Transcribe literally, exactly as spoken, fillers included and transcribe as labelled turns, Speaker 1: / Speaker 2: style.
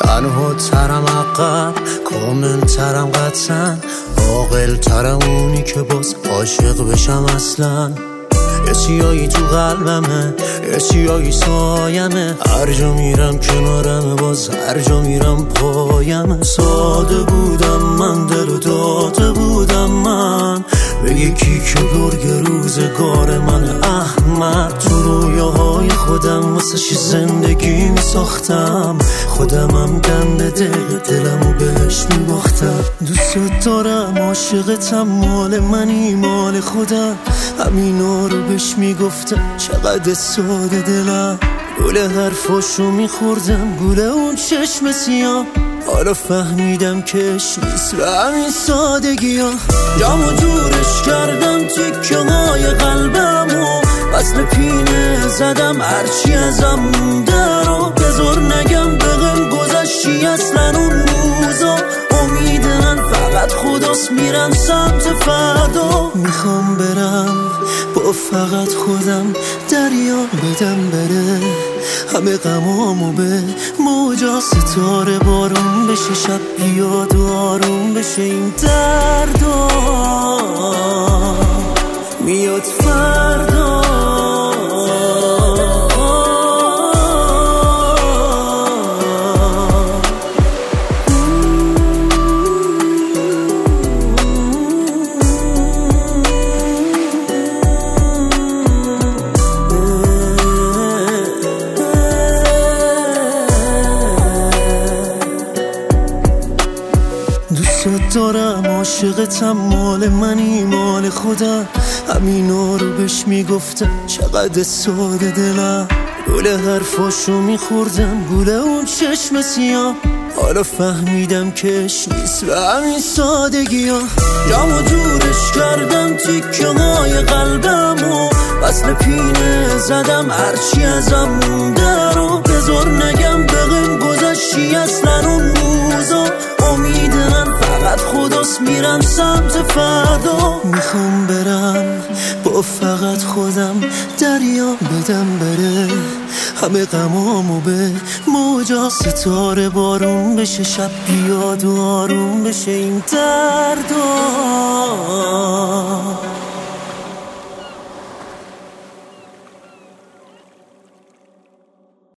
Speaker 1: تنها ترم عقب، کامل ترم قطعا، عاقل ترم اونی که باز عاشق بشم اصلا. یه سیایی تو قلبمه، یه سیایی سایمه، هر جا میرم کنارمه، باز هر جا میرم پایمه. ساده بودم من، دل و داده بودم من، به یکی که گرگ روزگار من. احمد تو رویاهای خودم واسه شی زندگی میساختم، خودمم دنده دل دلمو بهش میباختم. دوست دارم، عاشقتم، مال منی مال خودم، همینا رو بهش میگفتم، چقدر ساده دلم. گوله حرفاشو میخوردم، گوله اون چشم سیاه، حالا فهمیدم کش نیست به همین سادگی ها. جامو جورش کردم تیکه های قلبمو، وصل پینه زدم هرچی ازم مونده رو. بذار نگم بهم گذشتی اصلا اون روزا، امید من فقط خداست، میرم سمت فردا. میخوام برم با فقط خودم، دریا بدم بره همه غمامو به موجا. ستاره بارون بشه، شب بیاد و آروم بشه این دردا، میاد فردا. دوست دارم، عاشقتم، مال منی مال خودم، همینا رو بهش میگفتم، چقدر ساده دلم. گوله حرفاشو میخوردم، گوله اون چشم سیاه، حالا فهمیدم کش نیست به همین سادگی ها. جامو جورش کردم تیکه های قلبمو، وصل پینه زدم هرچی ازم مونده رو. بذار نگم بهم گذشتی اصلا اون روزا، امید من فقط خداست، میرم سمت فردا. میخوام برم با فقط خودم، دریا بدم بره همه غمامو به موجا. ستاره بارون بشه، شب بیاد و آروم بشه این دردا.